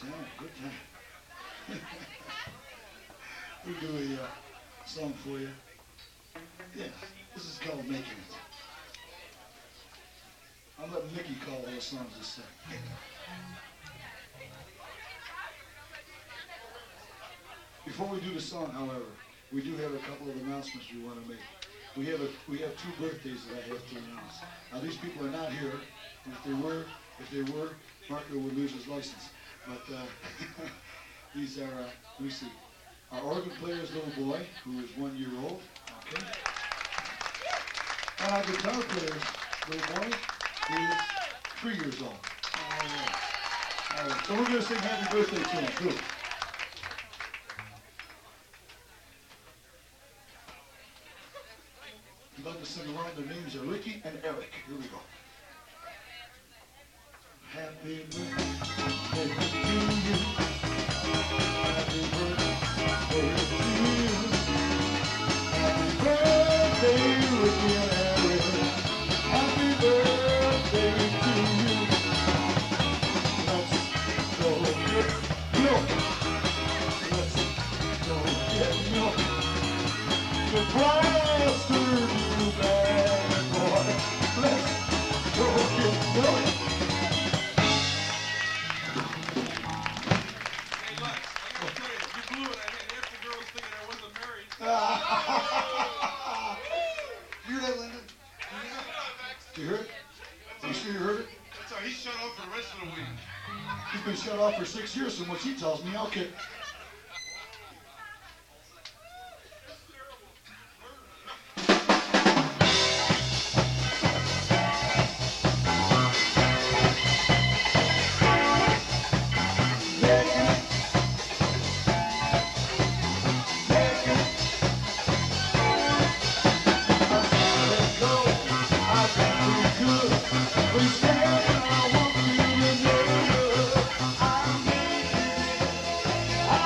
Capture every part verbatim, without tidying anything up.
time, good time. We'll do a uh, song for you. Yeah, this is called Making It. I'm letting Mickey call those songs this second. Before we do the song, however, we do have a couple of announcements we want to make. We have a, we have two birthdays that I have to announce. Now these people are not here. If they were, if they were, Marco would lose his license. But uh, these are, uh, let me see, our organ player's little boy, who is one year old. Okay. And our guitar player's little boy, who is three years old. All right. All right. So we're going to sing happy birthday to him, too. I'd love to sing along. Their names are Ricky and Eric. Here we go. Happy birthday to you. Happy birthday to you. Happy birthday, Ricky and Eric. Happy birthday to you. Let's go get milk. Let's go get milk. The blaster, you bad boy. Let's go get milk. You hear that, Linda? You heard it? You sure you heard it? That's how he's shut off for the rest of the week. He's been shut off for six years from what she tells me. Okay. I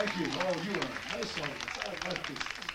Thank you. Oh, you are a nice audience. I like this.